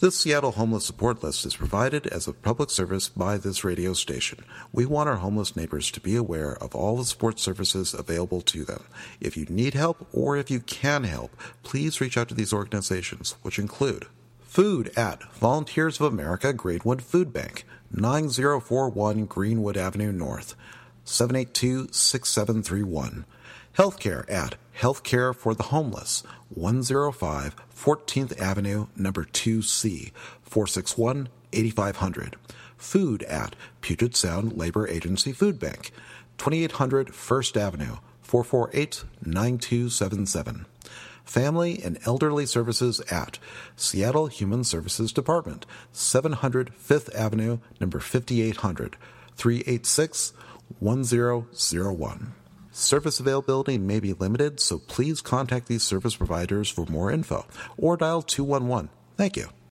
This Seattle Homeless Support List is provided as a public service by this radio station. We want our homeless neighbors to be aware of all the support services available to them. If you need help or if you can help, please reach out to these organizations, which include food at Volunteers of America Greenwood Food Bank, 9041 Greenwood Avenue North, 782-6731. Healthcare at Healthcare for the Homeless, 105 14th Avenue, number 2C, 461-8500. Food at Puget Sound Labor Agency Food Bank, 2800 First Avenue, 448-9277. Family and Elderly Services at Seattle Human Services Department, 700 5th Avenue, number 5800, 386-1001. Service availability may be limited, so please contact these service providers for more info or dial 211. Thank you.